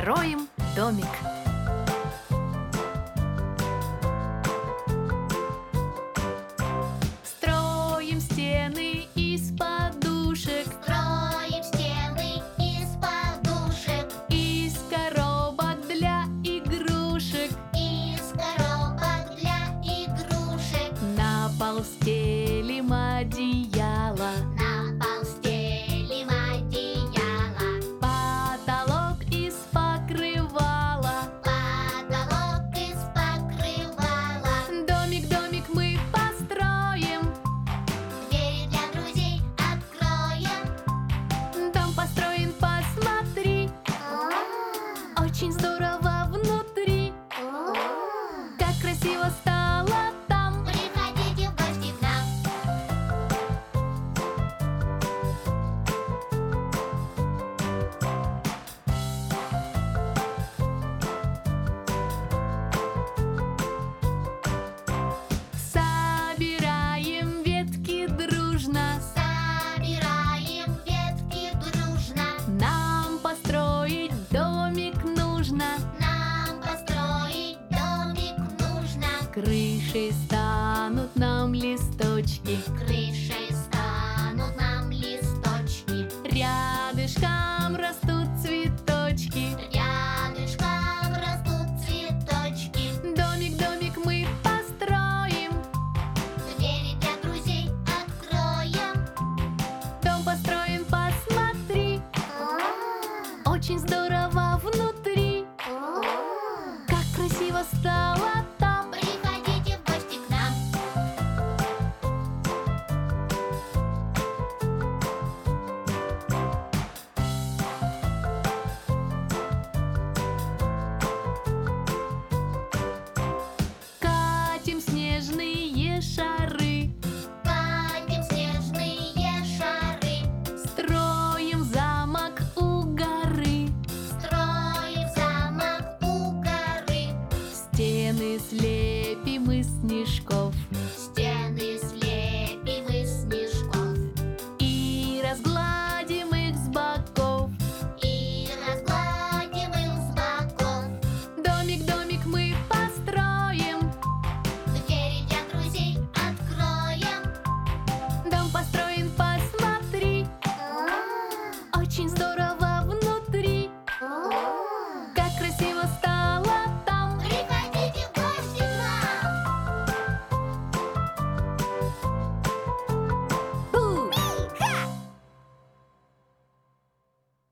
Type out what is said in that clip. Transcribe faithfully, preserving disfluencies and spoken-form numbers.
Строим домик. Строим стены из подушек, Строим стены из подушек, из коробок для игрушек. из коробок для игрушек. На пол стелим одеяло, На пол стелим одеяло, потолок из покрывала. потолок из покрывала. Домик, домик мы построим, Двери для друзей откроем. дом построен, посмотри. Очень здорово внутри, как красиво стало там. Приходите в гости к нам. Собираем ветки дружно, Собираем ветки дружно. нам построить домик нужно. Нам построить домик нужно. Крышей станут нам листочки, Крышей